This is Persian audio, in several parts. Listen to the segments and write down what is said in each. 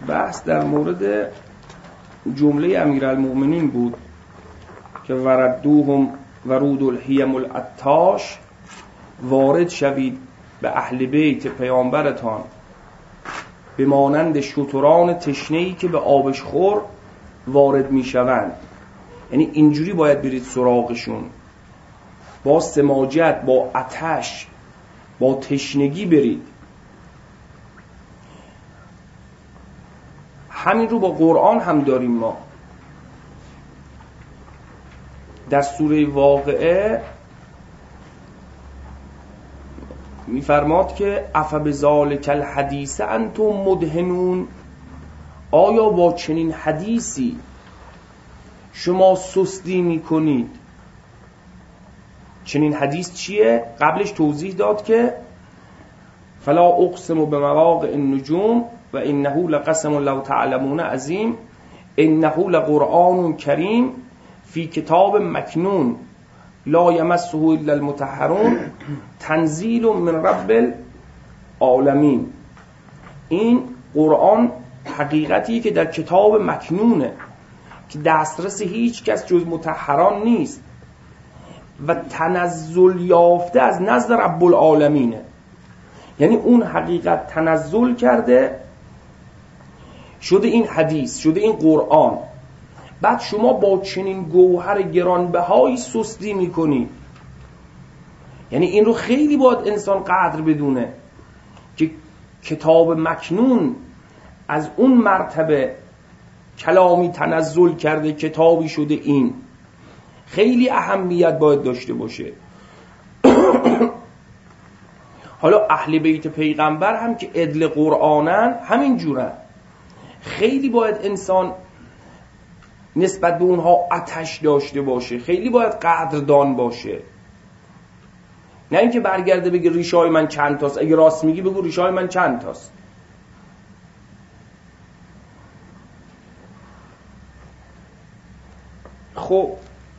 بحث در مورد جمله امیرالمؤمنین بود که وردوهم ورود الحیم العطاش، وارد شوید به اهل بیت پیامبرتان به مانند شتران تشنه‌ای که به آبش خور وارد می شوند. یعنی اینجوری باید برید سراغشون، با سماجت، با آتش، با تشنگی برید. همین رو با قرآن هم داریم ما. در سوره واقعه میفرماد که افبذالک الحدیث انتم مدهنون، آیا با چنین حدیثی شما سستی میکنید؟ چنین حدیث چیه؟ قبلش توضیح داد که فلا اقسم بمواقع النجوم و انه لقسم لو تعلمون عظیم انه لقرآن کریم فی کتاب مکنون لا یمسه الا المطهرون تنزیل من رب العالمین. این قرآن حقیقتی که در کتاب مکنونه که دسترس هیچ کس جز مطهران نیست و تنزل یافته از نزد رب العالمینه. یعنی اون حقیقت تنزل کرده، شده این حدیث، شده این قرآن. بعد شما با چنین گوهر گرانبهایی سستی میکنی. یعنی این رو خیلی باید انسان قدر بدونه که کتاب مکنون از اون مرتبه کلامی تنزل کرده، کتابی شده. این خیلی اهمیت باید داشته باشه. حالا اهل بیت پیغمبر هم که عدل قرآنن همین جورن. خیلی باید انسان نسبت به اونها آتش داشته باشه، خیلی باید قدردان باشه. نه اینکه برگرده بگه ریشای من چند تاست. اگه راست میگی بگو ریشای من چند تاست. خب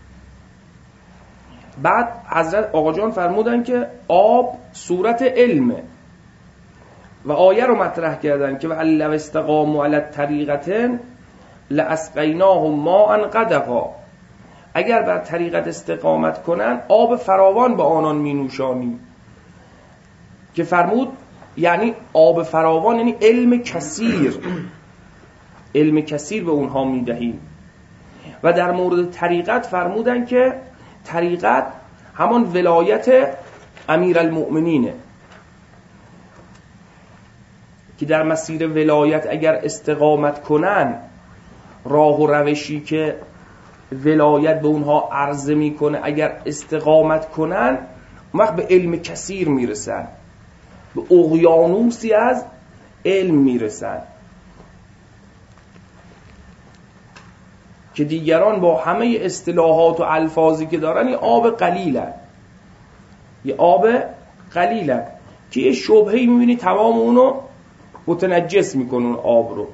بعد حضرت آقا جان فرمودن که آب صورت علمه و آیه رو مطرح کردن که لو استقاموا علی الطریقة لاسقیناهم ماء غدقا، اگر بر طریقت استقامت کنن آب فراوان به آنان می نوشانیم. که فرمود یعنی آب فراوان یعنی علم کثیر، علم کثیر به اونها می دهیم. و در مورد طریقت فرمودن که طریقت همان ولایت امیرالمؤمنینه که در مسیر ولایت اگر استقامت کنن، راه و روشی که ولایت به اونها عرضه میکنه اگر استقامت کنن، اون وقت به علم کثیر میرسن، به اقیانوسی از علم میرسن که دیگران با همه اصطلاحات و الفاظی که دارن یه آب قلیلن، یه آب قلیلن که یه شبهه‌ای میبینی تمام اونو متنجس میکنه اون آب رو.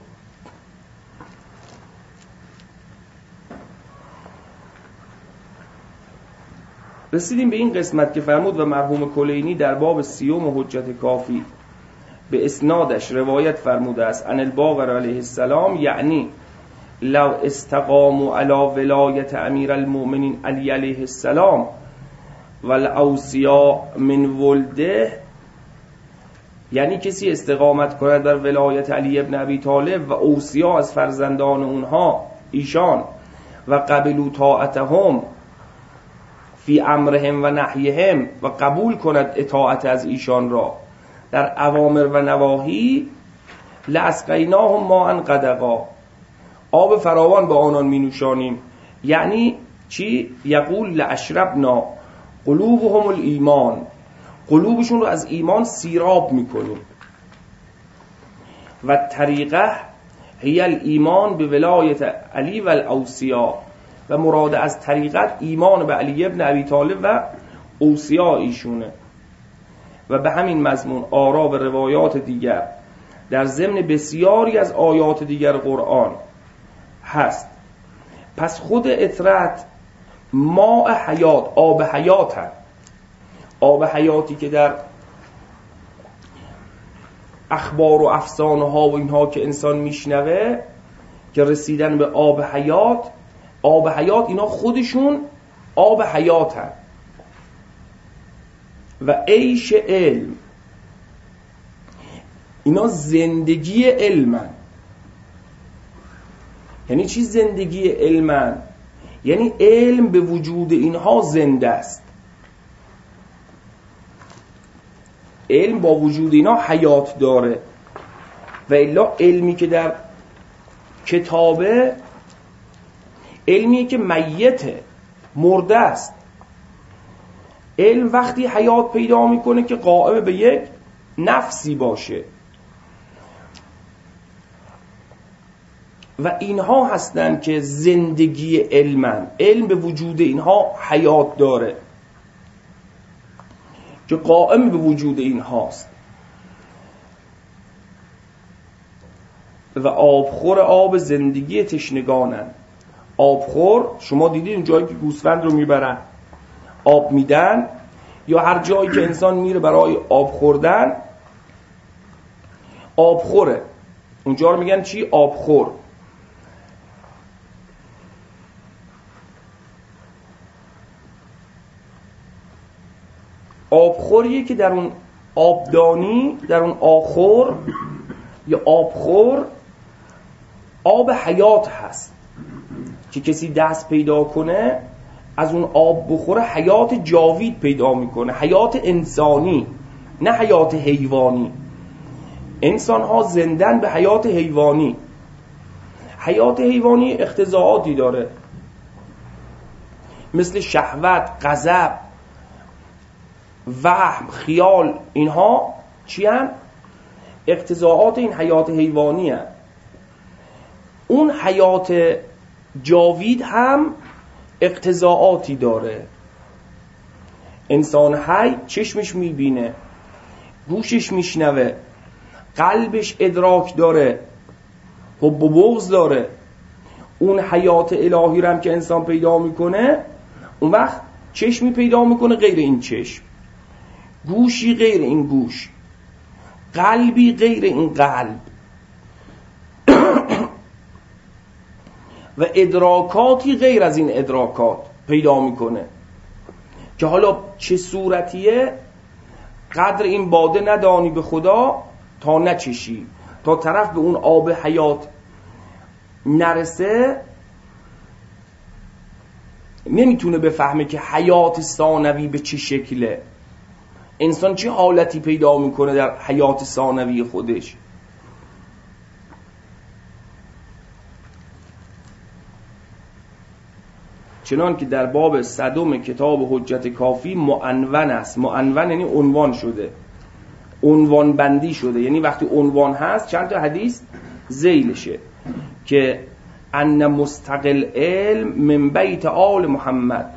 رسیدیم به این قسمت که فرمود و مرحوم کلینی در باب 30 حجت کافی به اسنادش روایت فرموده است عن الباقر علیه السلام، یعنی لو استقاموا علی ولایت امیرالمؤمنین علی علیه السلام و الاوصیا من ولده، یعنی کسی استقامت کند بر ولایت علی ابن ابی طالب و اوصیا از فرزندان اونها ایشان و قبلوا طاعتهم فی امرهم و نهیهم و قبول کند اطاعت از ایشان را در اوامر و نواهی، لاسقیناهم ماء غدقا، آب فراوان به آنان می نوشانیم. یعنی چی؟ یقول لاشربنا قلوبهم الایمان، قلوبشون رو از ایمان سیراب میکنیم. و طریقه هی الایمان به ولایت علی و الاوصیا، و مراد از طریقت ایمان به علی ابن ابی طالب و اوصیا ایشونه. و به همین مضمون آرا و روایات دیگر در ضمن بسیاری از آیات دیگر قرآن هست. پس خود اطرت ماء حیات، آب حیات هست. آب حیاتی که در اخبار و افسانه ها و اینها که انسان میشنوه که رسیدن به آب حیات، آب حیات اینا خودشون آب حیات هست و عیش علم، اینا زندگی علمن. یعنی چی زندگی علمن؟ یعنی علم به وجود اینها زنده است، علم با وجود اینا حیات داره. و الا علمی که در کتابه علمیه که میته، مرده است. علم وقتی حیات پیدا میکنه که قائم به یک نفسی باشه و اینها هستن که زندگی علمن. علم به وجود اینها حیات داره که قائم به وجود اینهاست. و آبخور آب زندگی تشنگانن. آبخور شما دیدید اون جایی که گوسفند رو میبرن آب میدن، یا هر جایی که انسان میره برای آب خوردن آبخوره، اونجا رو میگن چی؟ آبخور. آبخوریه که در اون آبدانی، در اون آخور یا آبخور آب حیات هست که کسی دست پیدا کنه از اون آب بخوره حیات جاوید پیدا میکنه، حیات انسانی نه حیات حیوانی. انسان ها زندن به حیات حیوانی. حیات حیوانی اقتضاعاتی داره مثل شهوت، غضب، وهم، خیال، اینها چی هن؟ اقتضاعات این حیات حیوانی هن. اون حیات جاوید هم اقتضاعاتی داره. انسان حی چشمش میبینه، گوشش میشنوه، قلبش ادراک داره، حب و بغض داره. اون حیات الهی رو هم که انسان پیدا میکنه اون وقت چشمی پیدا میکنه غیر این چشم، گوشی غیر این گوش، قلبی غیر این قلب و ادراکاتی غیر از این ادراکات پیدا میکنه که حالا چه صورتیه قدر این باده ندانی به خدا تا نچشی. تا طرف به اون آب حیات نرسه نمیتونه بفهمه که حیات ثانوی به چه شکله، انسان چه حالتی پیدا میکنه در حیات ثانوی خودش. چنان که در باب 100 کتاب حجت کافی معنون است. معنون یعنی عنوان شده، عنوان بندی شده، یعنی وقتی عنوان هست چند تا حدیث ذیلشه که ان مستقل علم من بیت آل محمد.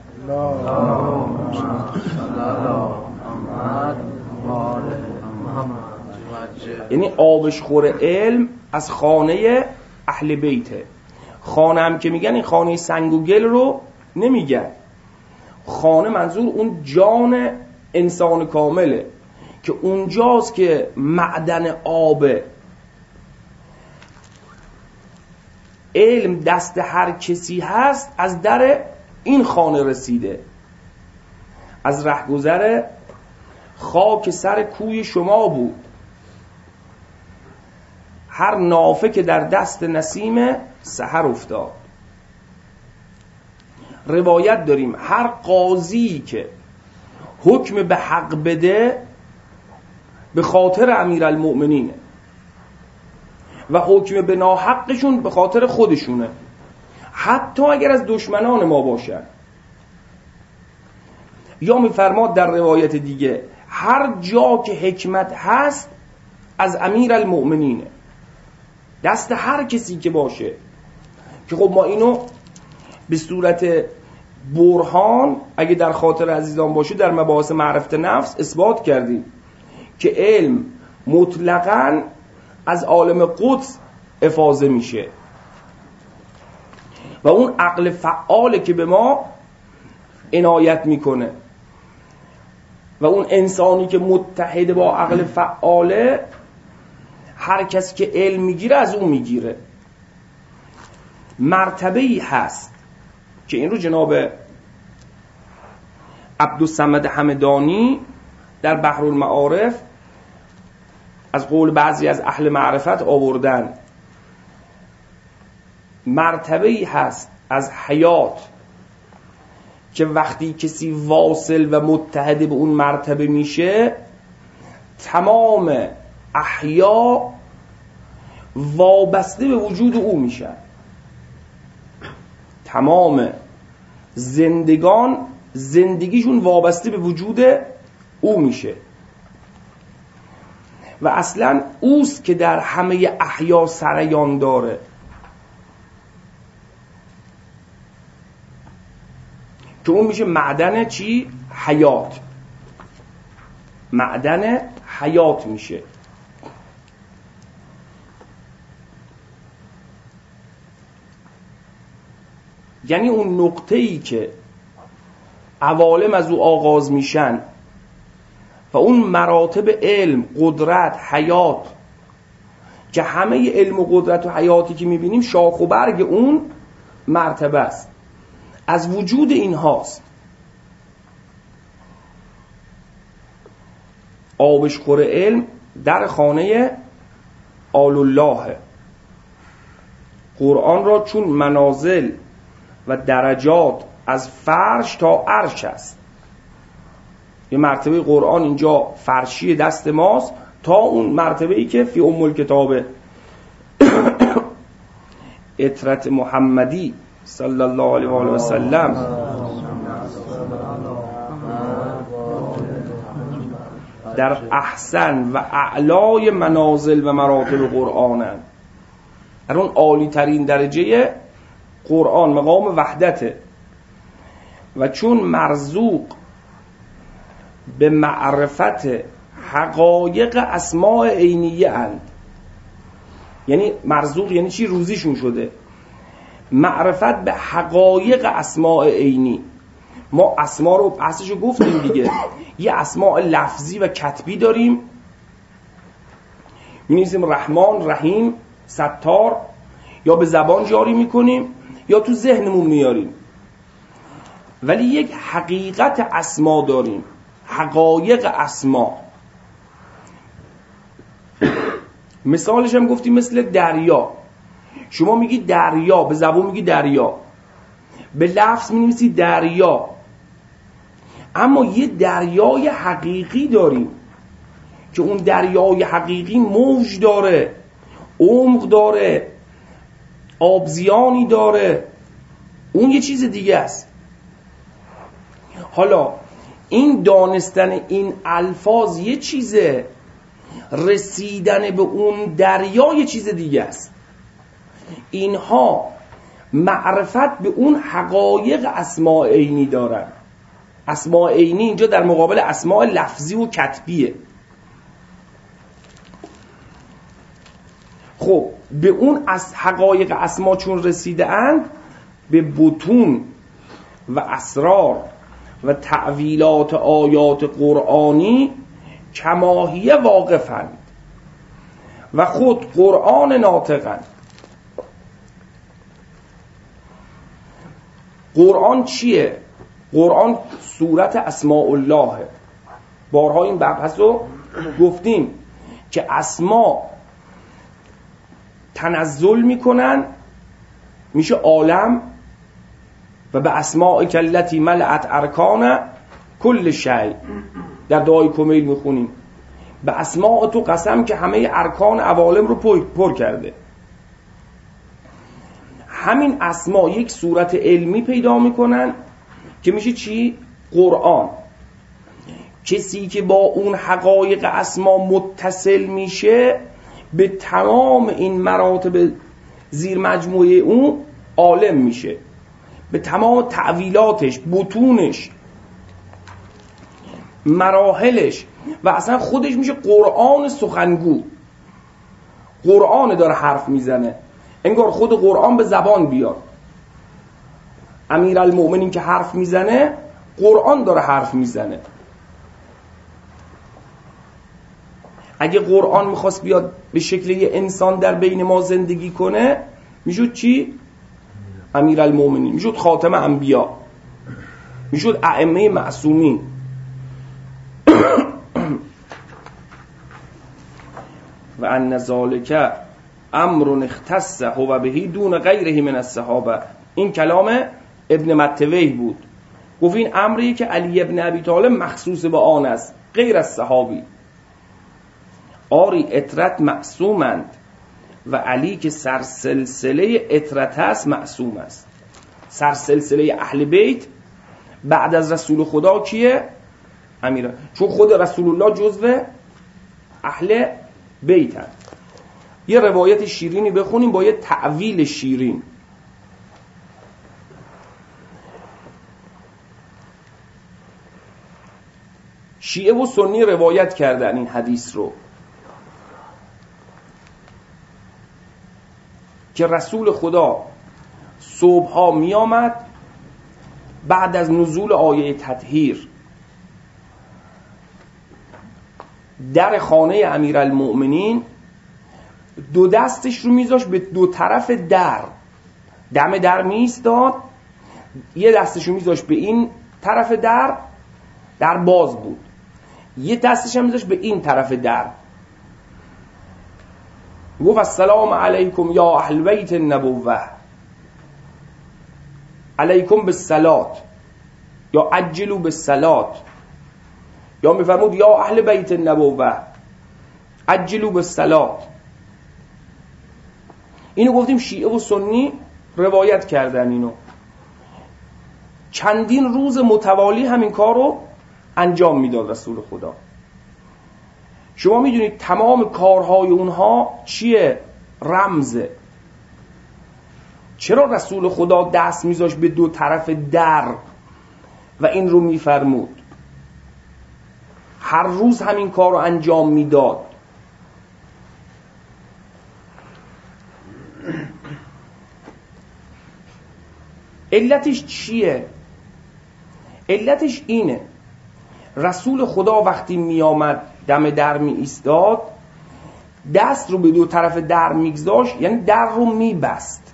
یعنی آبشخور علم از خانه اهل بیته. خانه هم که میگن این خانه سنگ و گل رو نمیگن، خانه منظور اون جان انسان کامله که اونجاست که معدن آب علم دست هر کسی هست از در این خانه رسیده. از رهگذر خاک سر کوی شما بود هر نافه که در دست نسیم سحر افتاد. روایت داریم هر قاضی که حکم به حق بده به خاطر امیرالمؤمنینه و حکم به ناحقشون به خاطر خودشونه، حتی اگر از دشمنان ما باشن. یا میفرماد در روایت دیگه هر جا که حکمت هست از امیرالمؤمنینه، دست هر کسی که باشه. که خب ما اینو به صورت برهان اگه در خاطر عزیزان باشه در مباحث معرفت نفس اثبات کردیم که علم مطلقاً از عالم قدس افاضه میشه و اون عقل فعاله که به ما عنایت میکنه و اون انسانی که متحد با عقل فعاله هر کسی که علم میگیره از اون میگیره. مرتبه‌ای هست که این رو جناب عبدالصمد همدانی در بحرالمعارف از قول بعضی از اهل معرفت آوردن. مرتبه‌ای هست از حیات که وقتی کسی واصل و متحد به اون مرتبه میشه، تمام احیا وابسته به وجود او میشن. تمام زندگان زندگیشون وابسته به وجود او میشه و اصلا اوست که در همه احیا سریان داره. که اون میشه معدن چی؟ حیات. معدن حیات میشه. یعنی اون نقطه‌ای که عوالم از او آغاز میشن و اون مراتب علم، قدرت، حیات که همه علم و قدرت و حیاتی که میبینیم شاخ و برگ اون مرتبه است، از وجود این هاست. آبشخور علم در خانه آل الله. قرآن را چون منازل و درجات از فرش تا عرش است. یه مرتبه قرآن اینجا فرشی دست ماست تا اون مرتبه‌ای که فی ام الکتاب اطرت محمدی صلی الله علیه و آله و سلم در احسن و اعلای منازل و مراتب قرآنن. در اون عالی ترین درجه قرآن مقام وحدته و چون مرزوق به معرفت حقایق اسماء عینیه اند. یعنی مرزوق یعنی چی؟ روزیشون شده. معرفت به حقایق اسماء عینی. ما اسما رو بحثشو گفتیم دیگه. یه اسماء لفظی و کتبی داریم، می‌نویسیم رحمان، رحیم، ستار، یا به زبان جاری میکنیم یا تو ذهنمون میاریم. ولی یک حقیقت اسما داریم، حقایق اسما. مثالش هم گفتیم مثل دریا. شما میگی دریا، به زبان میگی دریا، به لفظ می‌نویسی دریا، اما یه دریای حقیقی داریم که اون دریای حقیقی موج داره، عمق داره، آبزیانی داره، اون یه چیز دیگه است. حالا این دانستن این الفاظ یه چیزه، رسیدن به اون دریا یه چیز دیگه است. اینها معرفت به اون حقایق اسماء عینی دارن. اسماء عینی اینجا در مقابل اسماء لفظی و کتبیه. خب به اون از حقایق اسما چون رسیده اند، به بطون و اسرار و تعویلات آیات قرآنی کماهیه واقفند و خود قرآن ناطقند. قرآن چیه؟ قرآن صورت اسماء الله. بارها این بحث رو گفتیم که اسما تنزل میکنن، میشه عالم، و به اسماء کلتی ملأت ارکان کل شیء. در دعای کمیل میخونیم به اسماء تو قسم که همه ارکان عوالم رو پر کرده. همین اسما یک صورت علمی پیدا میکنن که میشه چی؟ قرآن. کسی که با اون حقایق اسما متصل میشه، به تمام این مراتب زیر مجموعه اون عالم میشه، به تمام تعویلاتش، بطونش، مراحلش، و اصلا خودش میشه قرآن سخنگو. قرآن داره حرف میزنه، انگار خود قرآن به زبان بیاد. امیرالمؤمنین که حرف میزنه، قرآن داره حرف میزنه. اگه قرآن میخواست بیاد به شکل یه انسان در بین ما زندگی کنه میشد چی؟ امیرالمومنین، میشد خاتم انبیا، میشد ائمه معصومین. و ان ذالک امر اختص هو به دون غیره من الصحابه. این کلام ابن متوی بود، گفت این امری که علی ابن ابی طالب مخصوص به آن است غیر از صحابی. آری اطرت معصومند و علی که سرسلسله اطرت است معصوم است. سرسلسله اهل بیت بعد از رسول خدا کیه؟ امیره، چون خود رسول الله جزو اهل بیت هست. یه روایت شیرینی بخونیم با یه تعویل شیرین. شیعه و سنی روایت کردن این حدیث رو که رسول خدا صبحها می آمد بعد از نزول آیه تطهیر در خانه امیرالمؤمنین دو دستش رو میذاشت به دو طرف در، دم در می ایستاد، یه دستش رو میذاشت به این طرف در باز بود، یه دستش هم میذاشت به این طرف در. گفت السلام علیکم یا اهل بیت النبوه، علیکم بالصلات یا عجلوا بالصلات، یا میفرمود یا اهل بیت النبوه عجلوا بالصلات. اینو گفتیم شیعه و سنی روایت کردن. اینو چندین روز متوالی همین کار رو انجام میداد رسول خدا. شما میدونید تمام کارهای اونها چیه؟ رمزه. چرا رسول خدا دست میذاشت به دو طرف در و این رو میفرمود؟ هر روز همین کار رو انجام میداد. علتش چیه؟ علتش اینه رسول خدا وقتی می آمد دم در می ایستاد، دست رو به دو طرف در میگذاشت، یعنی در رو می بست.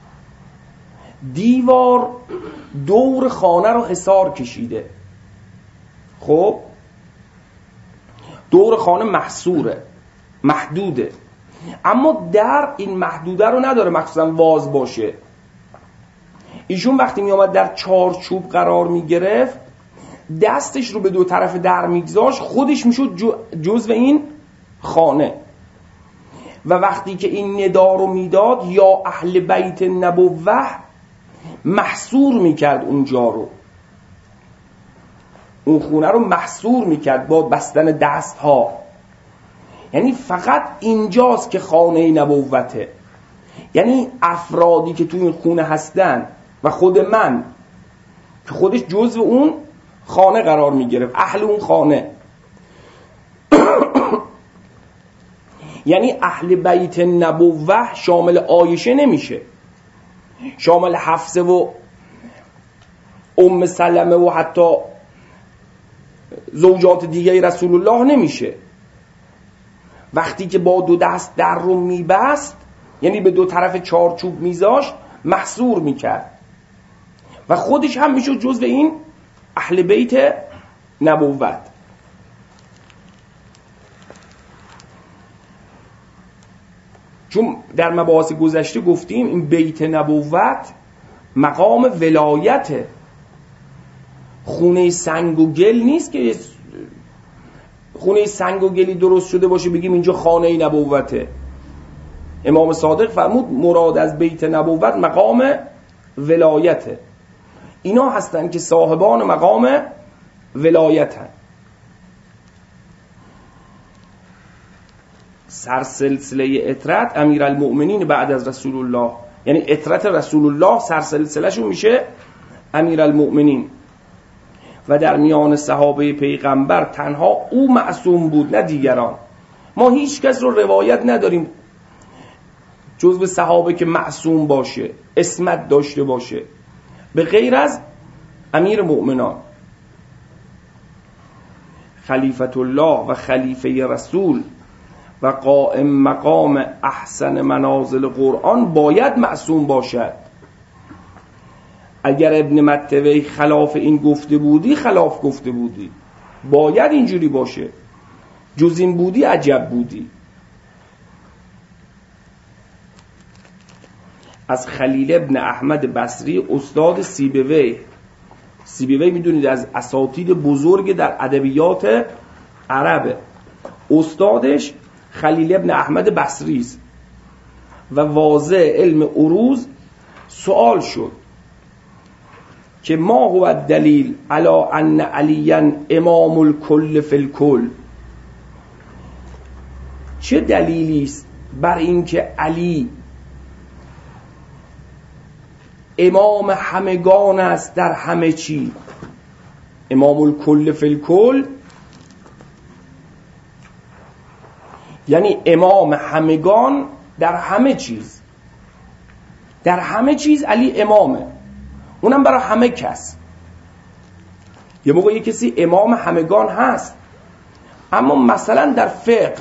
دیوار دور خانه رو حصار کشیده. خب دور خانه محصوره، محدوده، اما در این محدوده رو نداره مخصوصا واز باشه. ایشون وقتی می آمد در چارچوب قرار می گرفت، دستش رو به دو طرف در میگذاشت، خودش میشد جزو این خانه. و وقتی که این ندا رو میداد یا اهل بیت نبوه، محصور میکرد اونجا رو، اون خونه رو محصور میکرد با بستن دست ها. یعنی فقط اینجاست که خانه نبوته، یعنی افرادی که تو این خونه هستن و خود من که خودش جزو اون خانه قرار میگرفت، اهل اون خانه. یعنی اهل بیت نبوه شامل عایشه نمیشه، شامل حفصه و ام سلمه و حتی زوجات دیگه رسول الله نمیشه. وقتی که با دو دست در رو میبست، یعنی به دو طرف چارچوب میذاشت، محصور میکرد و خودش هم میشد جزو این اهل بیت نبوت. چون در مباحث گذشته گفتیم این بیت نبوت مقام ولایته، خونه سنگ و گل نیست که خونه سنگ و گلی درست شده باشه بگیم اینجا خانه نبوته. امام صادق فرمود مراد از بیت نبوت مقام ولایته. اینا هستن که صاحبان مقام ولایتن. سرسلسله اطرت امیرالمؤمنین بعد از رسول الله، یعنی اطرت رسول الله سرسلسله شون میشه امیرالمؤمنین. و در میان صحابه پیغمبر تنها او معصوم بود، نه دیگران. ما هیچ کس رو روایت نداریم جزو صحابه که معصوم باشه، عصمت داشته باشه، به غیر از امیر مؤمنان. خلیفت الله و خلیفه رسول و قائم مقام احسن منازل قرآن باید معصوم باشد. اگر ابن متوی خلاف این گفته بودی خلاف گفته بودی، باید اینجوری باشه، جز این بودی عجب بودی. از خلیل ابن احمد بصری استاد سیبوی میدونید از اساتید بزرگ در ادبیات عربه، استادش خلیل ابن احمد بصری است و واضع علم عروض سوال شد که ما هو الدلیل علی ان علیاً امام الکل فی الکل، چه دلیلی است بر اینکه علی امام همگان است در همه چی؟ امام الکل فی الکل یعنی امام همگان در همه چیز، در همه چیز علی امامه، اونم برای همه کس. یه موقع یه کسی امام همگان هست اما مثلا در فقه،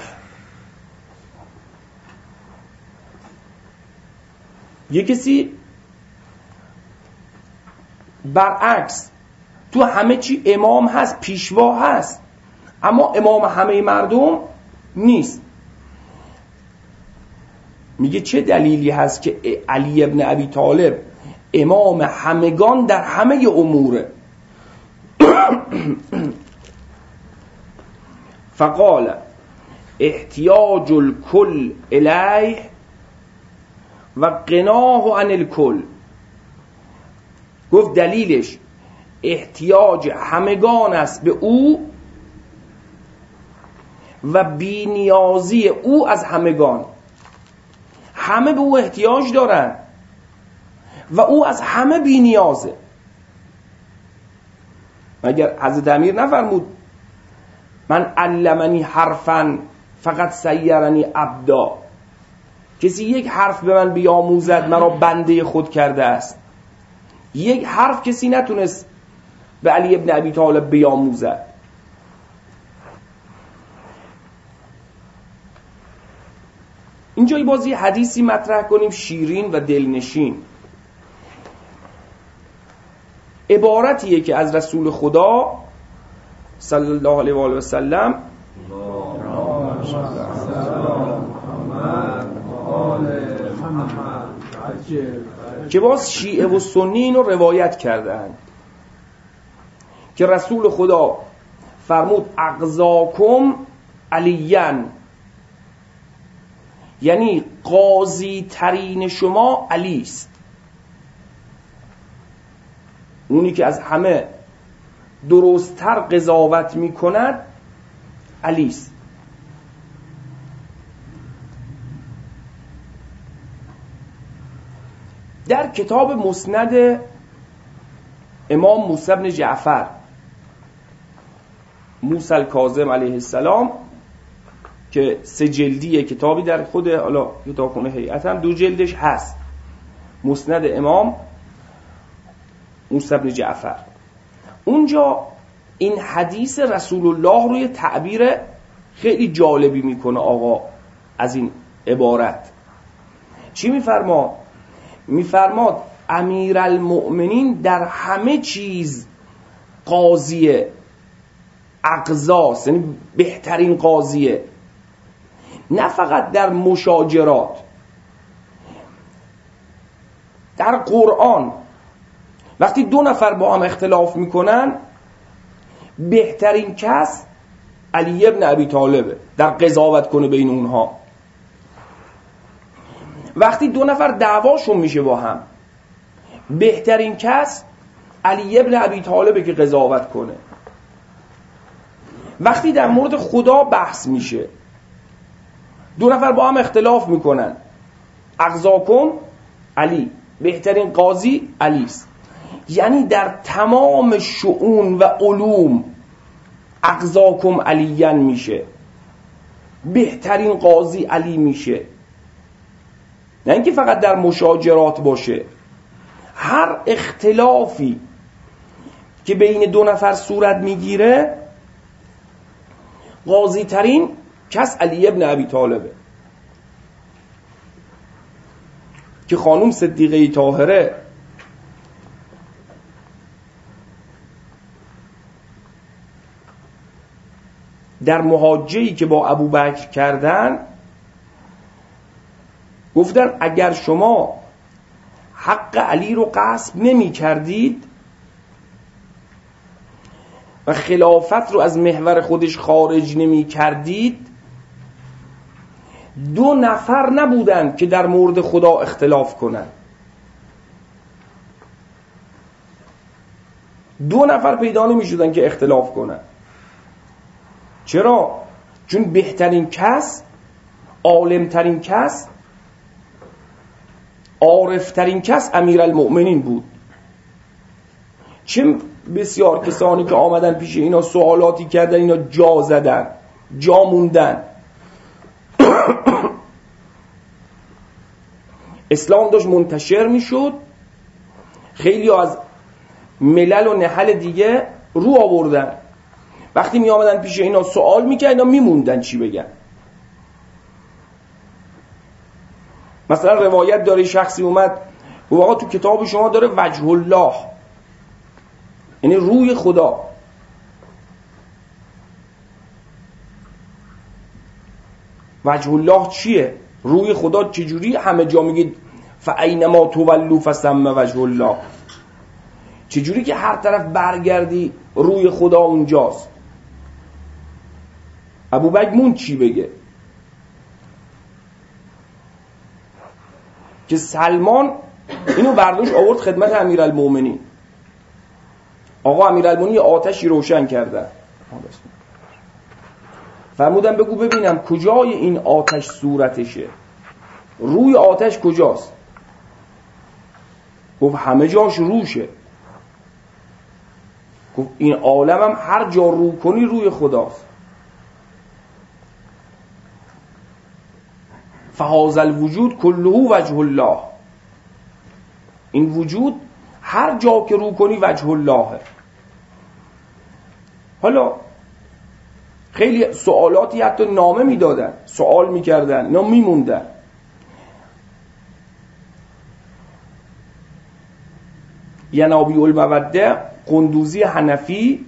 یه کسی برعکس تو همه چی امام هست، پیشوا هست، اما امام همه مردم نیست. میگه چه دلیلی هست که علی ابن ابی طالب امام همگان در همه اموره؟ فقال احتیاج الکل الیه و قناه عن الکل. گفت دلیلش احتیاج همگان است به او و بی‌نیازی او از همگان. همه به او احتیاج دارن و او از همه بی‌نیازه. مگر حضرت امیر نفرمود من علمنی حرفا فقط سیرنی عبدا؟ کسی یک حرف به من بیاموزد مرا بنده خود کرده است. یک حرف کسی نتونست به علی ابن ابی طالب بیاموزد. اینجا بازی حدیثی مطرح کنیم شیرین و دلنشین. عبارتیه که از رسول خدا صلی الله علیه و آله و سلم که باز شیعه و سنی اینو روایت کردن که رسول خدا فرمود اقضاکم علیان، یعنی قاضی ترین شما علی است، اونی که از همه درست‌تر قضاوت می‌کند علی است. در کتاب مسند امام موسی بن جعفر موسی الکاظم علیه السلام که 3 جلدیه کتابی، در خود حالا کتابخونه هیئت هم 2 جلدش هست، مسند امام موسی بن جعفر. اونجا این حدیث رسول الله روی تعبیر خیلی جالبی میکنه آقا از این عبارت. چی میفرماد؟ میفرماد امیرالمؤمنین در همه چیز قاضیه، اقضاست، یعنی بهترین قاضیه، نه فقط در مشاجرات. در قرآن وقتی 2 نفر با هم اختلاف میکنن بهترین کس علی ابن ابی طالبه در قضاوت کنه بین اونها. وقتی 2 نفر دعواشون میشه با هم بهترین کس علی ابن ابی طالبه که قضاوت کنه. وقتی در مورد خدا بحث میشه 2 نفر با هم اختلاف میکنن اقضاکم علی، بهترین قاضی علی است. یعنی در تمام شؤون و علوم اقضاکم علیان میشه، بهترین قاضی علی میشه، نه اینکه فقط در مشاجرات باشه. هر اختلافی که بین 2 نفر صورت میگیره قاضی ترین کس علی ابن ابی طالبه که خانم صدیقه طاهره در محاجه‌ای که با ابوبکر کردن گفتن اگر شما حق علی رو غصب نمی کردید و خلافت رو از محور خودش خارج نمی کردید 2 نفر نبودن که در مورد خدا اختلاف کنن. 2 نفر پیدا نمی شدن که اختلاف کنن. چرا؟ چون بهترین کس، عالمترین کس، عارفترین کس امیرالمؤمنین بود. چه بسیار کسانی که آمدن پیش اینا سوالاتی کردن، اینا جا زدن، جا موندن. اسلام داشت منتشر میشد، خیلی از ملل و نحل دیگه رو آوردن. وقتی می آمدن پیش اینا سوال میکردن، اینا میموندن چی بگن. مثلا روایت داره شخصی اومد و آقا تو کتاب شما داره وجه الله، یعنی روی خدا. وجه الله چیه؟ روی خدا چجوری همه جا میگید فاینما تولوا فثم وجه الله؟ چجوری که هر طرف برگردی روی خدا اونجاست؟ ابوبکر مون چی بگه؟ که سلمان اینو برداشت آورد خدمت امیرالمومنین. آقا امیرالمومنین آتشی روشن کردن، فرمودن بگو ببینم کجای این آتش صورتشه، روی آتش کجاست؟ گفت همه جاش روشه. گفت این عالم هم هر جا رو کنی روی خداست. فهذا الوجود کله وجه الله، این وجود هر جا که رو کنی وجه اللهه. حالا خیلی سوالاتی حتی نامه میدادن، سوال میکردن، اینا میموندن. ینابی الموده قندوزی حنفی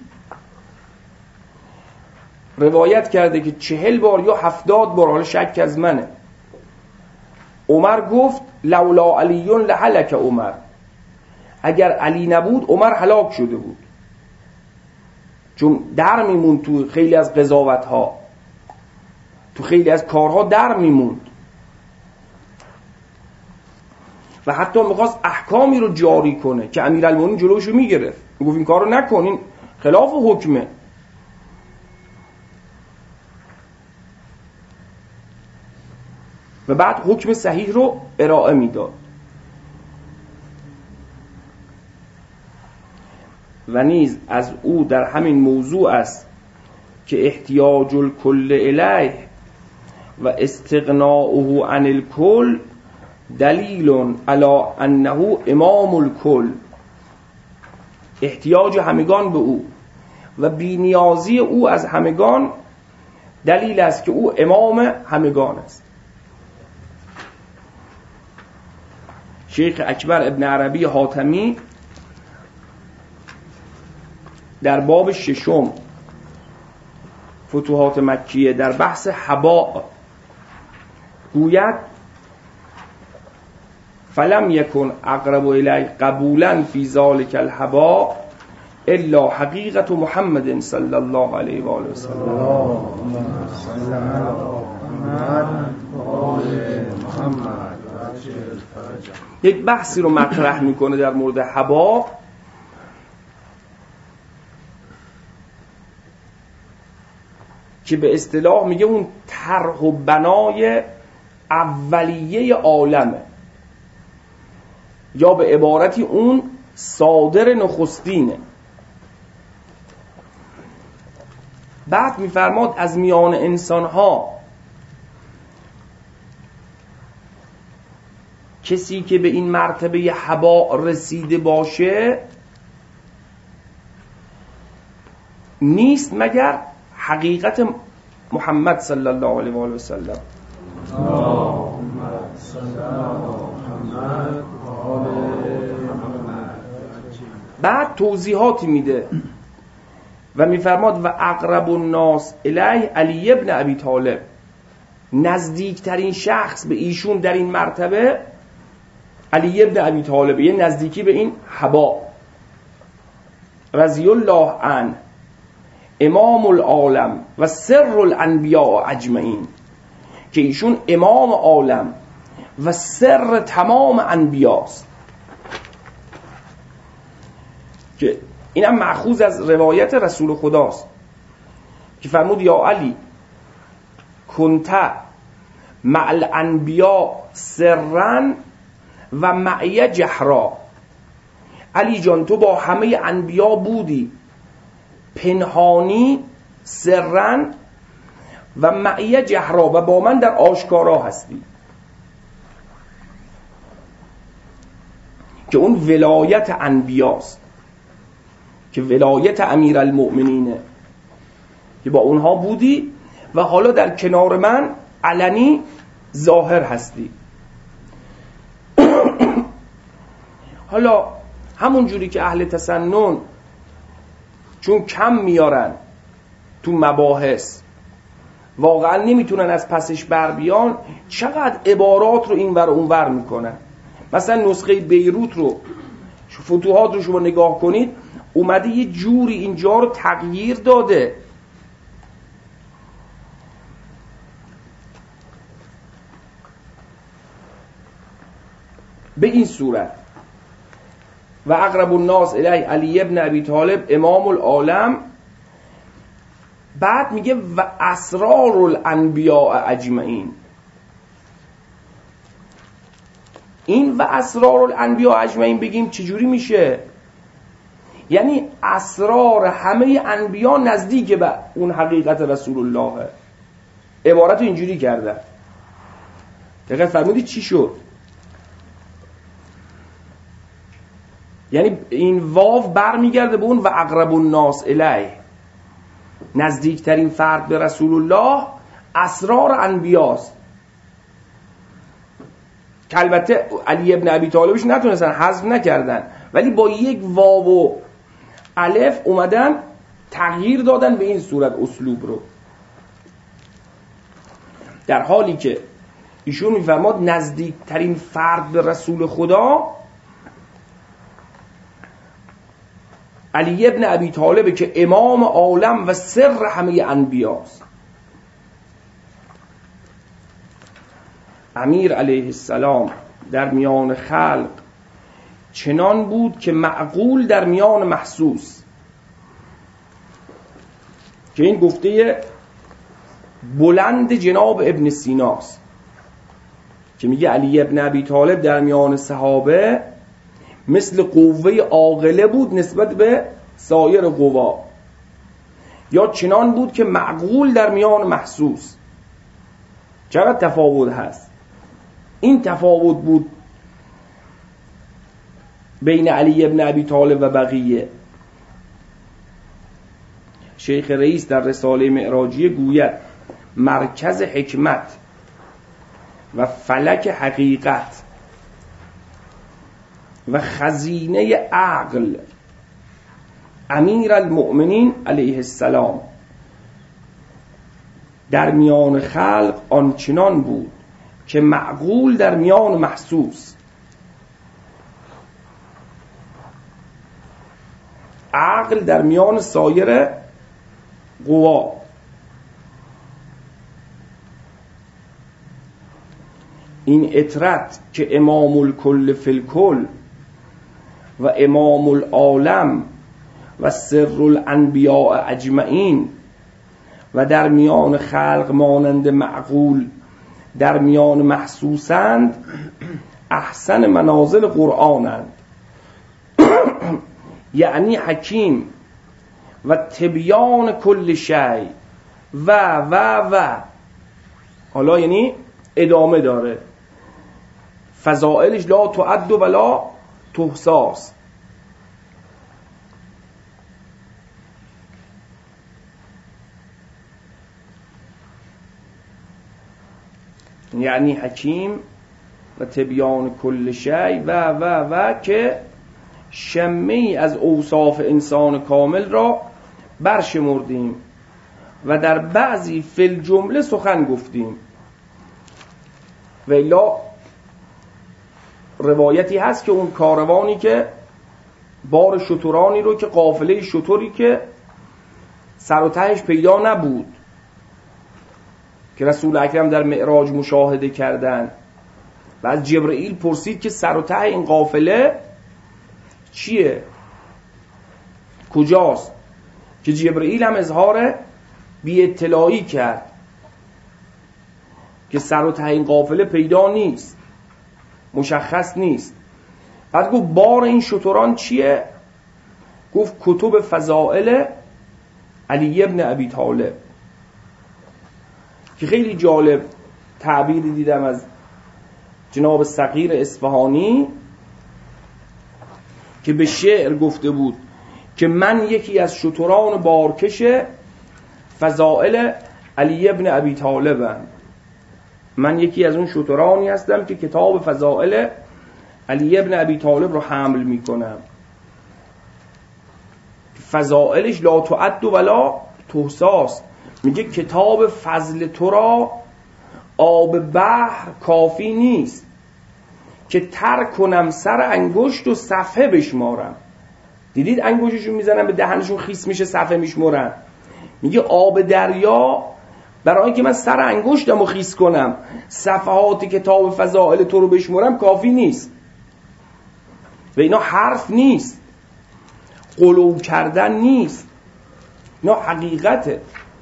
روایت کرده که 40 بار یا 70 بار، حالا شک از منه، عمر گفت لولا علی لهلک عمر، اگر علی نبود عمر هلاک شده بود. چون در میموند تو خیلی از قضاوت‌ها، تو خیلی از کارها در میموند و حتی میخواست احکامی رو جاری کنه که امیرالمومنین جلوشو میگرفت، میگفت این کارو نکن، این خلاف حکمه. و بعد حکم صحیح رو ارائه میداد. و نیز از او در همین موضوع است که احتیاج الکل الیه و استغناؤه عن الکل دلیل علی انه امام الکل، احتیاج همگان به او و بی‌نیازی او از همگان دلیل است که او امام همگان است. شیخ اکبر ابن عربی حاتمی در باب 6 فتوحات مکیه در بحث حباء گوید فلم یکن اقرب الی قبولا فی ذلک الحباء الا حقیقت محمد صلی الله علیه و آله و سلم. یک بحثی رو مطرح میکنه در مورد حباء که به اصطلاح میگه اون طرح و بنای اولیه عالمه، یا به عبارتی اون صادر نخستینه. بعد میفرماد از میان انسانها کسی که به این مرتبه حباء رسیده باشه نیست مگر حقیقت محمد صلی الله علیه و آله و سلم. بعد توضیحاتی میده و میفرماد و اقرب الناس الیه علی ابن ابی طالب، نزدیکترین شخص به ایشون در این مرتبه علی ابن ابی طالب، یه نزدیکی به این حبا رضی الله عنه، امام العالم و سر الانبیاء اجمعین، که ایشون امام عالم و سر تمام انبیاست. که اینم مأخوذ از روایت رسول خداست که فرمود یا علی کنت مع الانبیاء سرا و معی جهرا. علی جان تو با همه انبیا بودی پنهانی سرا و معی جهرا، و با من در آشکارا هستی. که اون ولایت انبیاست، که ولایت امیر المؤمنینه، که با اونها بودی و حالا در کنار من علنی ظاهر هستی. حالا همون جوری که اهل تسنن چون کم میارن تو مباحث، واقعا نمیتونن از پسش بر بیان، چقدر عبارات رو این ور اون ور میکنن. مثلا نسخه بیروت رو فتوحات رو شما نگاه کنید، اومده یه جوری اینجا رو تغییر داده. به این صورت و اقرب الناس الیه علی ابن ابی طالب امام العالم. بعد میگه و اسرار الانبیاء اجمعین. این و اسرار الانبیاء اجمعین بگیم چجوری میشه؟ یعنی اسرار همه انبیا نزدیک به اون حقیقت رسول الله. عبارت رو اینجوری کردن. دقیق فرمودید چی شد؟ یعنی این واو برمیگرده به اون و اقرب الناس الیه، نزدیکترین فرد به رسول الله اسرار انبیاست. که البته علی ابن ابی طالبش نتونستن حذف نکردن، ولی با یک واو و الف اومدن تغییر دادن به این صورت اسلوب رو. در حالی که ایشون میفرماد نزدیکترین فرد به رسول خدا علی ابن ابی طالب که امام عالم و سر همه انبیاست. امیر علیه السلام در میان خلق چنان بود که معقول در میان محسوس. که این گفته بلند جناب ابن سیناست که میگه علی ابن ابی طالب در میان صحابه مثل قوه عاقله بود نسبت به سایر قوا، یا چنان بود که معقول در میان محسوس. چقدر تفاوت هست. این تفاوت بود بین علی ابن ابی طالب و بقیه. شیخ رئیس در رساله معراجیه گوید مرکز حکمت و فلک حقیقت و خزینه عقل امیر المؤمنین علیه السلام در میان خلق آنچنان بود که معقول در میان محسوس. عقل در میان سایر قوا. این اطرت که امام الکل فی الکل و امام العالم و سر الانبیاء اجمعین و در میان خلق مانند معقول در میان محسوسند، احسن منازل قرآنند. یعنی حکیم و تبیان کل شی و حالا یعنی ادامه داره. فضائلش لا تعد و لا تحصاست. یعنی حکیم و تبیان کل شیء و که شمه‌ای از اوصاف انسان کامل را برشمردیم و در بعضی فل جمله سخن گفتیم. و الا روایتی هست که اون کاروانی که بار شترانی رو که قافله شتری که سر و تهش پیدا نبود که رسول اکرم در معراج مشاهده کردن و از جبرئیل پرسید که سر و ته این قافله چیه، کجاست، که جبرئیل هم اظهار بی اطلاعی کرد که سر و ته این قافله پیدا نیست، مشخص نیست. بعد گفت بار این شتران چیه؟ گفت کتب فضائل علی ابن ابی طالب، که خیلی جالب تعبیری دیدم از جناب صغیر اصفهانی که به شعر گفته بود که من یکی از شتران بارکش فضائل علی ابن ابی طالبم، من یکی از اون شترانی هستم که کتاب فضائل علی ابن ابی طالب رو حمل میکنم. فضائلش لا تعد ولا تحصی، میگه کتاب فضل تو را آب بحر کافی نیست که تر کنم سر انگشت و صفحه بشمارم. دیدید انگشتشون میزنن به دهنشون خیس میشه صفحه میشمارن. میگه آب دریا برای اینکه من سر انگشتم رو خیس کنم صفحات کتاب فضائل تو رو بشمارم کافی نیست. و اینا حرف نیست، غلو کردن نیست، اینا حقیقته.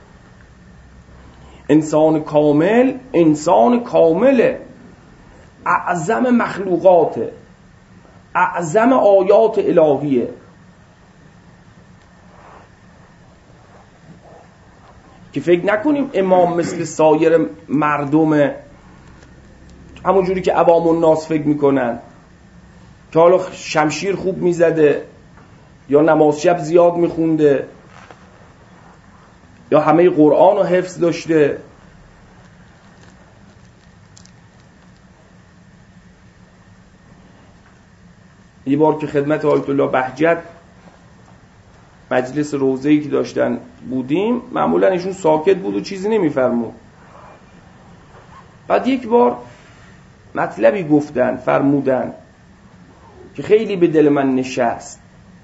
انسان کامل انسان کامله، اعظم مخلوقاته، اعظم آیات الهیه. که فکر نکنیم امام مثل سایر مردمه، همون جوری که عوام الناس فکر میکنن که حالا شمشیر خوب میزده یا نماز شب زیاد میخونده یا همه قرآن رو حفظ داشته. یه بار که خدمت آیت الله بهجت مجلس روضه‌ای که داشتن بودیم، معمولا ایشون ساکت بود و چیزی نمیفرمود. بعد یک بار مطلبی گفتن، فرمودن که خیلی به دل من نشست.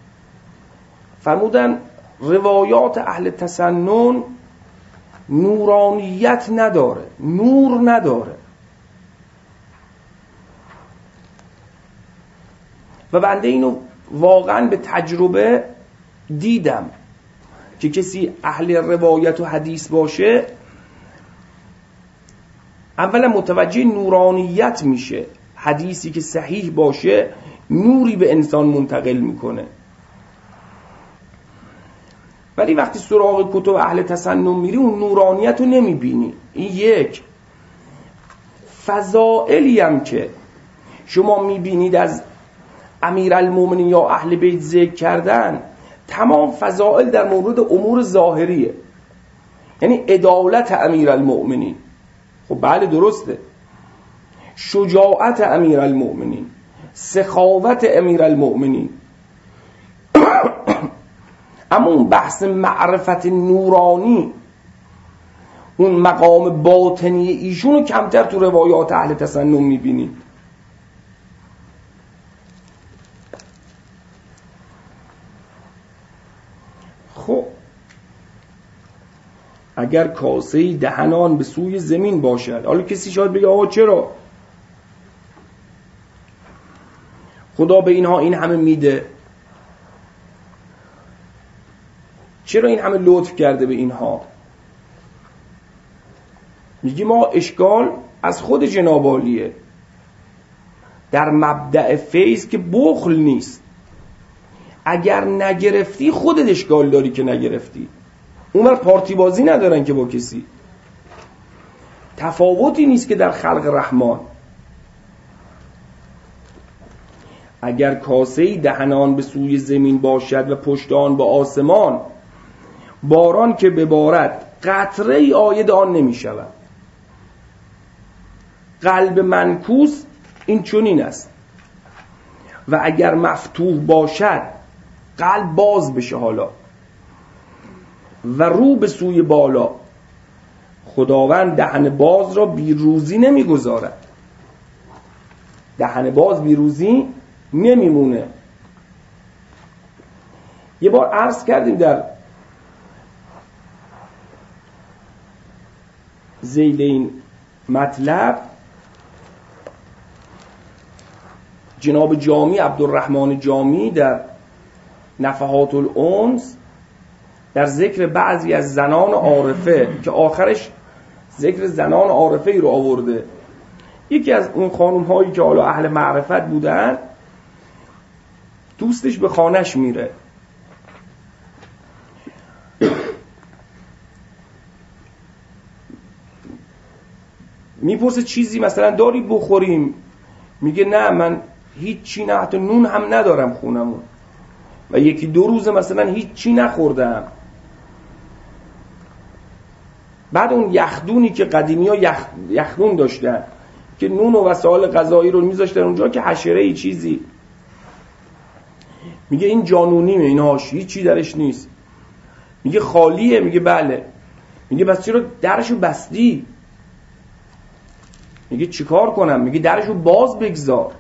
فرمودن روایات اهل تسنن نورانیت نداره، نور نداره. و بنده اینو واقعا به تجربه دیدم که کسی اهل روایت و حدیث باشه اولا متوجه نورانیت میشه. حدیثی که صحیح باشه نوری به انسان منتقل میکنه. ولی وقتی سراغ کتب اهل تسنن میری اون نورانیت رو نمیبینی. این یک. فضائلی هم که شما میبینید از امیرالمومنین یا اهل بیت ذکر کردن، تمام فضائل در مورد امور ظاهریه. یعنی عدالت امیرالمومنین، خب بله درسته، شجاعت امیرالمومنین، سخاوت امیرالمومنین. اما اون بحث معرفت نورانی، اون مقام باطنی ایشونو کمتر تو روایات اهل تسنن میبینید. خب اگر کاسه دهنان به سوی زمین باشد، حالا کسی شاید بگه آقا چرا خدا به اینها این همه میده، چرا این همه لطف کرده به اینها؟ میگی ما اشکال از خود جناب عالیه. در مبدأ فیض که بخل نیست. اگر نگرفتی خودت اشکال داری که نگرفتی. اونور پارتی بازی ندارن که با کسی. تفاوتی نیست که در خلق رحمان. اگر کاسه دهنان به سوی زمین باشد و پشت آن به آسمان، باران که ببارد قطره ای عاید آن نمی شود. قلب منکوس این چنین است و اگر مفتوح باشد قلب باز بشه حالا و رو به سوی بالا، خداوند دهن باز را بی روزی نمیگذارد. دهن باز بی روزی نمیمونه. یه بار عرض کردیم در ذیل این مطلب، جناب جامی، عبدالرحمن جامی، در نفحات الانس در ذکر بعضی از زنان عارفه که آخرش ذکر زنان عارفه ای رو آورده، یکی از اون خانم هایی که حالا اهل معرفت بودن، دوستش به خانهش میره، میپرسه چیزی مثلا داری بخوریم؟ میگه نه من هیچی نه، حتی نون هم ندارم خونمون و یکی دو روز مثلا هیچی نخوردم. بعد اون یخدونی که قدیمی ها یخدون داشتن که نون و وسایل غذایی رو میذاشتن اونجا که حشره ای چیزی، میگه این جانونیمه، اینهاش هیچی درش نیست. میگه خالیه؟ میگه بله. میگه بس چرا درشو بستی؟ میگه چیکار کنم؟ میگه درشو باز بگذار،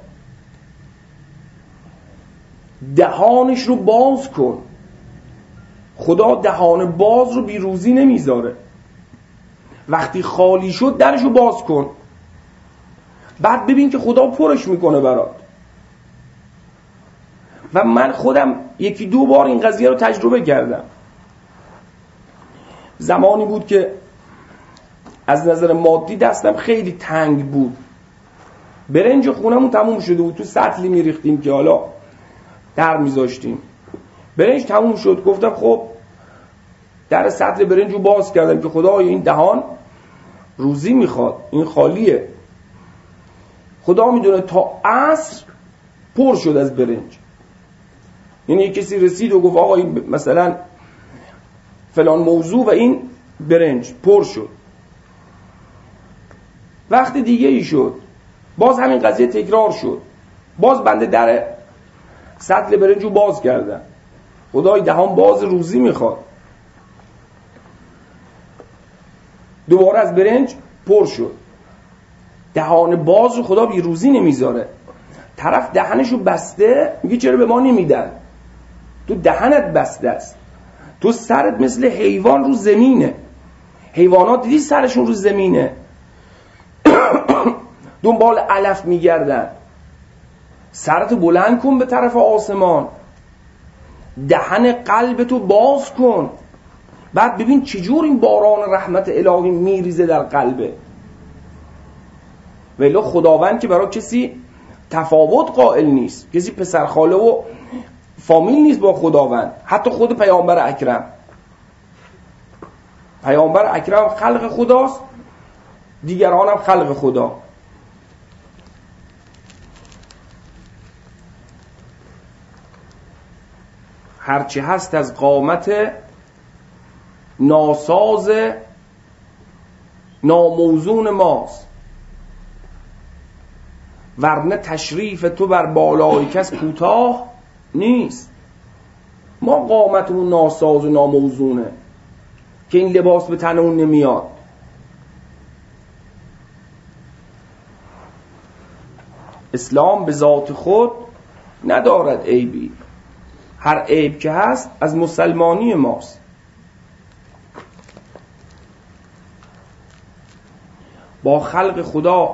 دهانش رو باز کن. خدا دهان باز رو بی روزی نمیذاره. وقتی خالی شد درشو باز کن، بعد ببین که خدا پرش میکنه برات. و من خودم یکی دو بار این قضیه رو تجربه کردم. زمانی بود که از نظر مادی دستم خیلی تنگ بود، برنج خونمون تموم شده بود، تو سطلی میریختیم که حالا در میذاشتیم، برنج تموم شد. گفتم خب در سطل برنج رو باز کردم که خدا این دهان روزی میخواد، این خالیه. خدا میدونه تا عصر پر شد از برنج. یعنی کسی رسید و گفت آقا این مثلا فلان موضوع و این برنج پر شد. وقت دیگه ای شد باز همین قضیه تکرار شد، باز بنده در سطل برنج رو باز کردم. خدای دهان باز روزی میخواد. دوباره از برنج پر شد. دهان باز رو خدا بی روزی نمیذاره. طرف دهنشو بسته، میگه چرا به ما نمیدن؟ تو دهنت بسته است، تو سرت مثل حیوان رو زمینه. حیوانات دیدی سرشون رو زمینه، دنبال علف میگردن. سرتو بلند کن به طرف آسمان، دهن قلبتو باز کن، بعد ببین چجور این باران رحمت الهی میریزه در قلبه. ولی خداوند که برای کسی تفاوت قائل نیست، کسی پسرخاله و فامیل نیست با خداوند. حتی خود پیامبر اکرم خلق خداست، دیگران هم خلق خدا. هرچی هست از قامت ناساز ناموزون ماست، ورنه تشریف تو بر بالای کس کوتاه نیست. ما قامتمون ناساز و ناموزونه که این لباس به تنمون نمیاد. اسلام به ذات خود ندارد عیبی، هر عیب که هست از مسلمانی ماست. با خلق خدا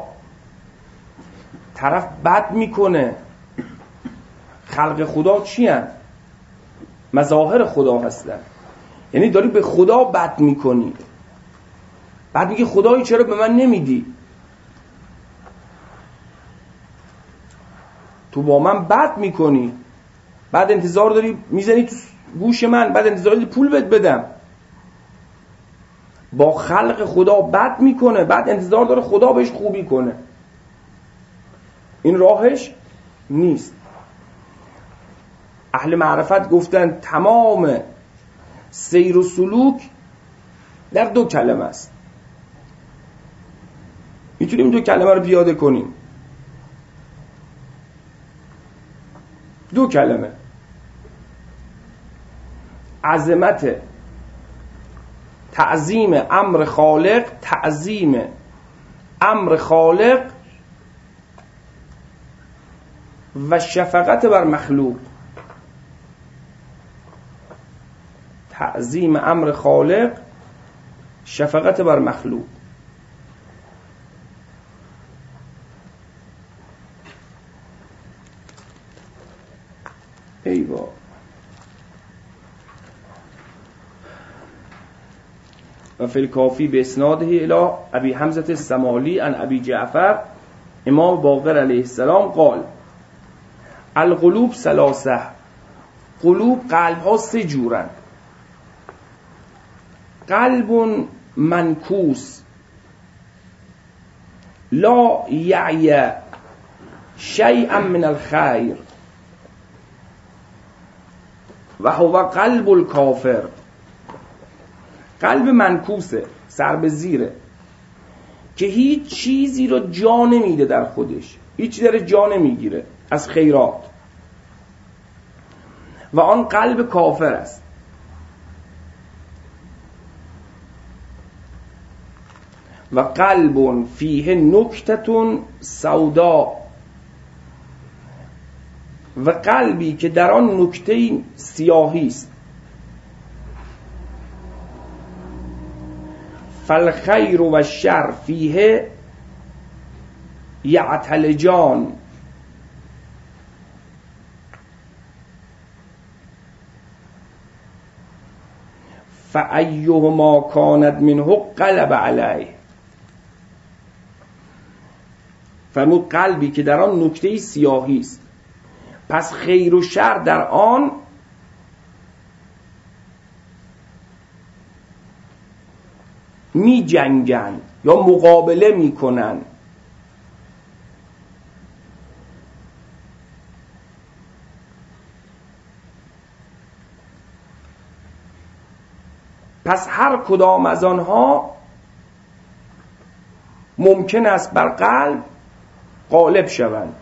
طرف بد میکنه. خلق خدا چی هست؟ مظاهر خدا هستن. یعنی داری به خدا بد میکنی، بعد میگه خدایی چرا به من نمیدی؟ تو با من بد میکنی، بعد انتظار داری میزنی تو گوش من، بعد انتظار داری پول بهت بدم. با خلق خدا بد میکنه، بعد انتظار داره خدا بهش خوبی کنه. این راهش نیست. اهل معرفت گفتن تمام سیر و سلوک در دو کلمه است. میتونیم دو کلمه رو پیاده کنیم. دو کلمه: عظمت تعظیم امر خالق، تعظیم امر خالق و شفقت بر مخلوق. تعظیم امر خالق، شفقت بر مخلوق. ایوا و فی الکافی به اسناده الی ابی حمزه السمالی عن ابی جعفر امام باقر علیه السلام قال: القلوب ثلاثه. قلوب، قلب ها سه جورن. قلب منکوس لا یعی شیئا من الخیر و هو قلب الکافر. قلب منکوسه، سر به زیره، که هیچ چیزی رو جا نمیده در خودش، هیچ در جا نمیگیره از خیرات، و آن قلب کافر است. و قلب فیه نکتة سودا. و قلبی که در آن نکته سیاهی است. فالخیر و الشر فیه یعتلجان. فأیهما کانت منه قلب علیه. فرمود قلبی که در آن نکته سیاهی است، پس خیر و شر در آن می جنگن یا مقابله می کنن. پس هر کدام از آنها ممکن است بر قلب غالب شوند.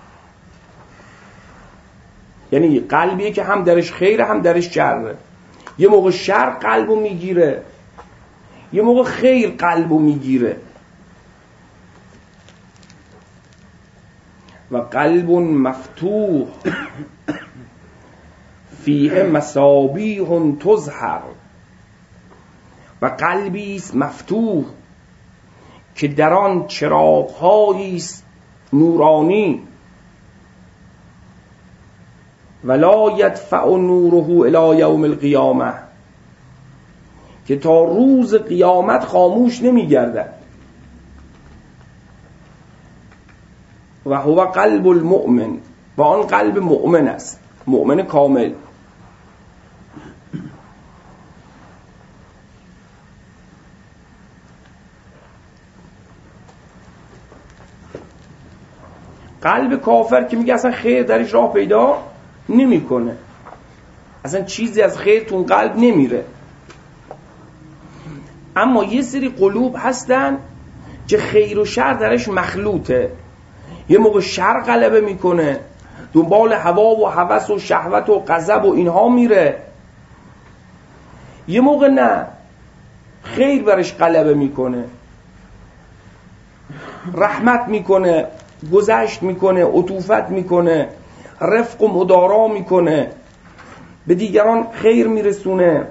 یعنی قلبیه که هم درش خیره هم درش شره. یه موقع شر قلبو میگیره، یه موقع خیر قلبو میگیره. و قلب مفتوح فیه مصابیح تظهر. و قلبی است مفتوح که در آن چراغ‌هایی است نورانی. ولا یدفع نوره الی یوم القیامه، که تا روز قیامت خاموش نمی گردد. و هو قلب المؤمن، و آن قلب مؤمن است، مؤمن کامل. قلب کافر که میگه اصلا خیر درش راه پیدا نمیکنه، اصلا چیزی از خیر تو اون قلب نمیره. اما یه سری قلوب هستن که خیر و شر درش مخلوطه. یه موقع شر غلبه میکنه، دنبال هوا و هوس و شهوت و غضب و اینها میره. یه موقع نه، خیر برش غلبه میکنه، رحمت میکنه، گذشت میکنه، عطوفت میکنه، رفق و مدارا میکنه، به دیگران خیر میرسونه.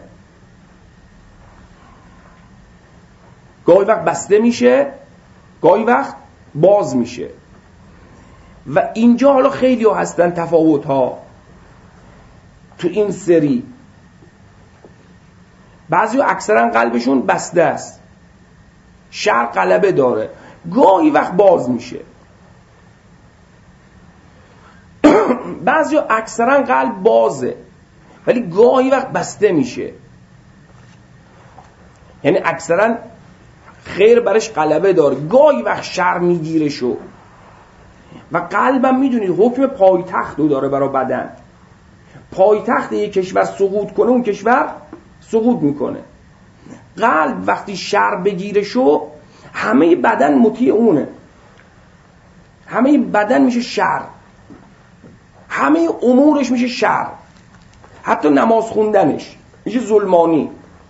گاهی وقت بسته میشه، گاهی وقت باز میشه. و اینجا حالا خیلی ها هستن تفاوت ها تو این سری. بعضی ها اکثرا قلبشون بسته است، شر غلبه داره، گاهی وقت باز میشه. بعضی ها اکثرا قلب بازه ولی گاهی وقت بسته میشه. یعنی اکثرا خیر برش غلبه داره، گاهی وقت شر میگیره شو. و قلبم میدونید حکم پایتخت رو داره برای بدن. پایتخت یک کشور سقوط کنه اون کشور سقوط میکنه. قلب وقتی شر بگیره شو همه بدن مطیع اونه، همه بدن میشه شر، همه امورش میشه شر، حتی نماز خوندنش میشه ظلمانی.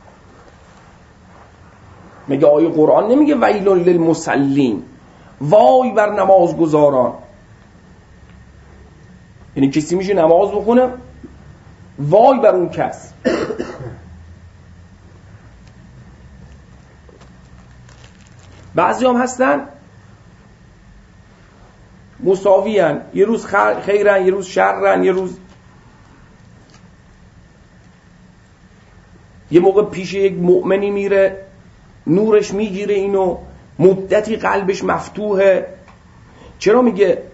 میگه آیه قرآن نمیگه ویل للمصلین، وای بر نمازگزاران، یعنی کسی میشه نماز بخونه وای بر اون کس. بعضی هم هستن مساویان، یه روز خیرن، یه روز شرن، یه روز یه موقع پیش یک مؤمنی میره نورش میگیره اینو، مدتی قلبش مفتوحه. چرا میگه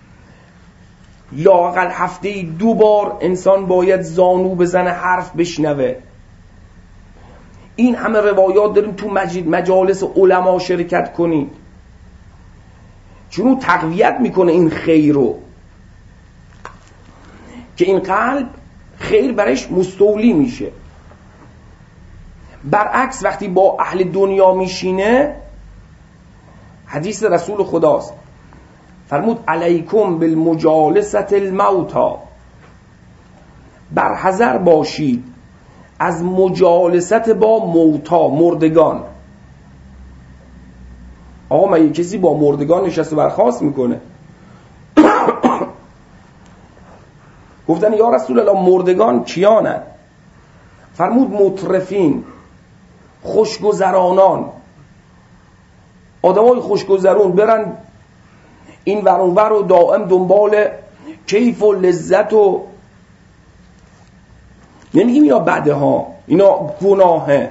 لااقل هفته‌ای 2 بار انسان باید زانو بزنه حرف بشنوه؟ این همه روایات داریم تو مجالس علما شرکت کنید، چون اون تقویت میکنه این خیر رو، که این قلب خیر برش مستولی میشه. برعکس وقتی با اهل دنیا میشینه، حدیث رسول خداست، فرمود علیکم بالمجالسة الموتا، برحذر باشید از مجالست با موتا، مردگان. آقا من کسی با مردگان نشست و برخاست میکنه؟ گفتن یا رسول الله مردگان کیانن؟ فرمود مترفین، خوشگذرانان، آدمای خوشگذرون برن این ور اون ور و دائم دنبال کیف و لذت و نمیگیم اینا بده ها، اینا گناهه.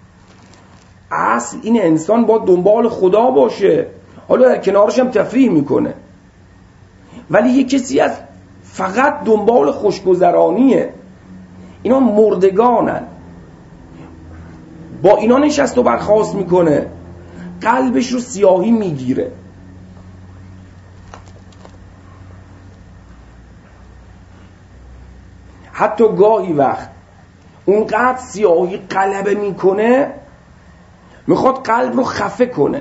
اصل این انسان با دنبال خدا باشه، حالا در کنارش هم تفریح میکنه، ولی یه کسی از فقط دنبال خوشگذرانیه. اینا مردگانن، با اینا نشست و برخاست میکنه، قلبش رو سیاهی میگیره. حتی گاهی وقت اونقدر سیاهی غلبه میکنه میخواد قلب رو خفه کنه.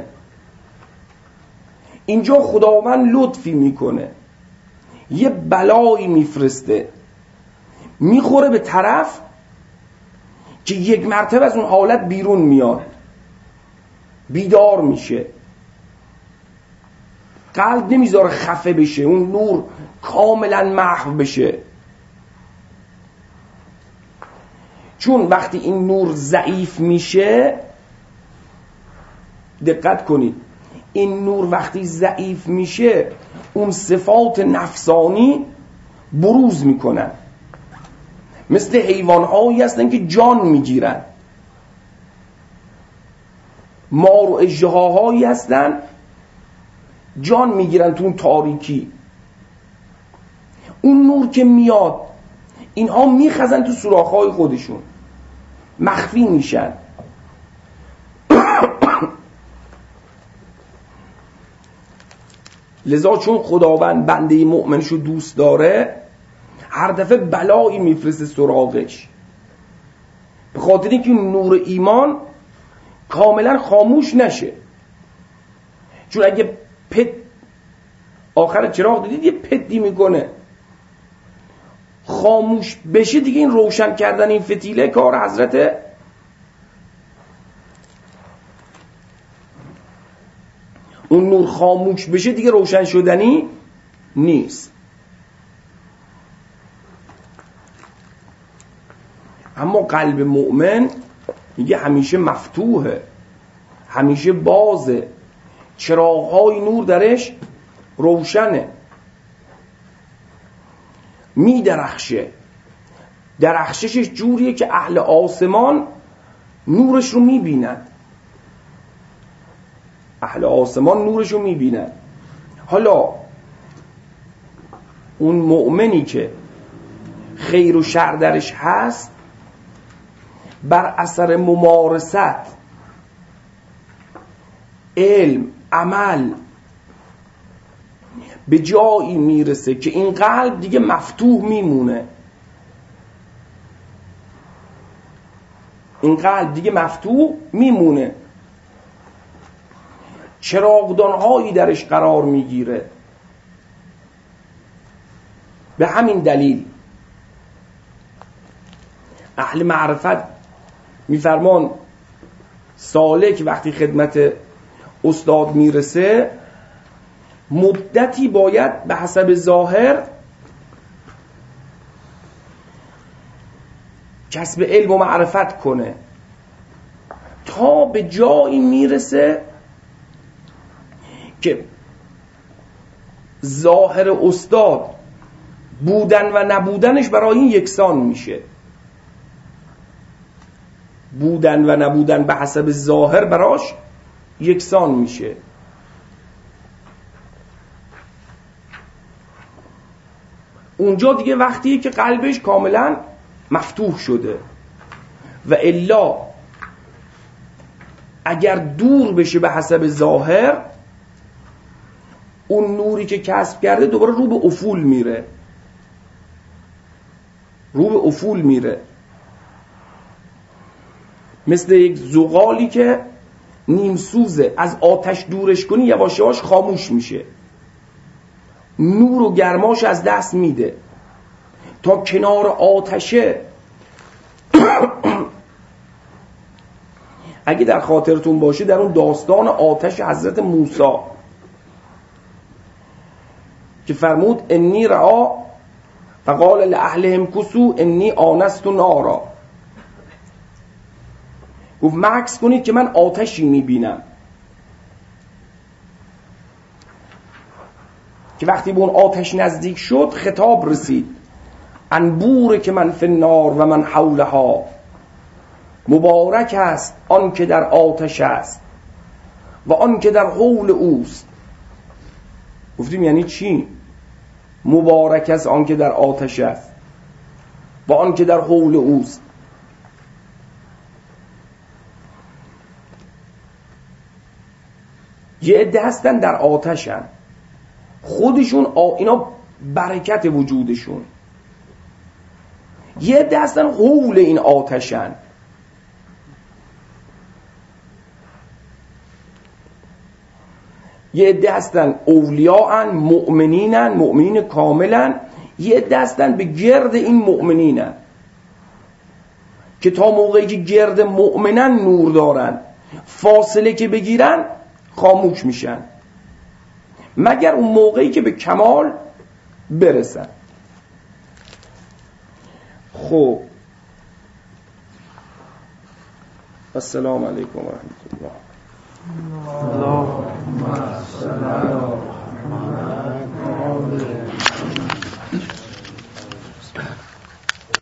اینجا خداوند لطفی میکنه، یه بلایی میفرسته، میخوره به طرف که یک مرتبه از اون حالت بیرون میاد، بیدار میشه، قلب نمیذاره خفه بشه، اون نور کاملا محو بشه. چون وقتی این نور ضعیف میشه، دقت کنید، این نور وقتی ضعیف میشه اون صفات نفسانی بروز میکنن، مثل حیوان‌هایی هستن که جان میگیرن، مار و اژدهاهایی هستن جان میگیرن تو اون تاریکی. اون نور که میاد اینها میخزن تو سوراخ‌های خودشون، مخفی میشن. لذا چون خداوند بنده مؤمنشو دوست داره، هر دفعه بلایی میفرسته سراغش، به خاطر اینکه نور ایمان کاملا خاموش نشه. چون اگه پت آخر چراغ دیدید یه پتی میکنه، خاموش بشه دیگه این روشن کردن این فتیله کار حضرته. اون نور خاموش بشه دیگه روشن شدنی نیست. اما قلب مؤمن میگه همیشه مفتوحه، همیشه بازه، چراغ‌های نور درش روشنه، میدرخشه. درخششش جوریه که اهل آسمان نورش رو میبینن، اهل آسمان نورش رو میبینن. حالا اون مؤمنی که خیر و شر درش هست، بر اثر ممارست، علم، عمل به جایی میرسه که این قلب دیگه مفتوح میمونه، این قلب دیگه مفتوح میمونه. چراغدان‌هایی درش قرار میگیره. به همین دلیل اهل معرفت میفرمان سالک وقتی خدمت استاد میرسه مدتی باید به حسب ظاهر کسب علم و معرفت کنه تا به جایی میرسه که ظاهر استاد بودن و نبودنش برای این یکسان میشه. بودن و نبودن به حسب ظاهر براش یکسان میشه. اونجا دیگه وقتیه که قلبش کاملا مفتوح شده و الا اگر دور بشه به حسب ظاهر اون نوری که کسب کرده دوباره رو به افول میره. رو به افول میره، مثل یک زغالی که نیم سوزه، از آتش دورش کنی یواش یواش خاموش میشه، نور و گرماش از دست میده تا کنار آتشه. اگه در خاطرتون باشه در اون داستان آتش حضرت موسی که فرمود انی رعا فقال لأهلهم کسو انی آنست نارا، گفت مکس کنید که من آتشی میبینم. که وقتی به اون آتش نزدیک شد خطاب رسید انبور که من فی النار و من حولها، مبارک است آن که در آتش است و آن که در حول اوست. گفتیم یعنی چی؟ مبارک است آن که در آتش است و آن که در حول اوست. یه عده هستن در آتشن، خودشون اینا برکت وجودشون. یه عده هستن حول این آتشن، یه عده هستن اولیاءن، مؤمنینن، مؤمنین کاملن. یه عده هستن به گرد این مؤمنینن که تا موقعی که گرد مؤمنن نور دارن، فاصله که بگیرن خاموش میشن مگر اون موقعی که به کمال برسن. خب السلام علیکم و رحمت الله.